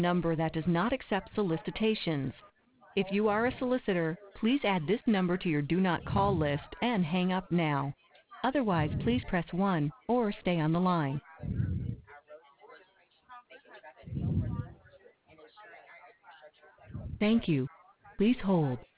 number that does not accept solicitations. If you are a solicitor, please add this number to your Do Not Call list and hang up now. Otherwise, please press 1 or stay on the line. Thank you. Please hold.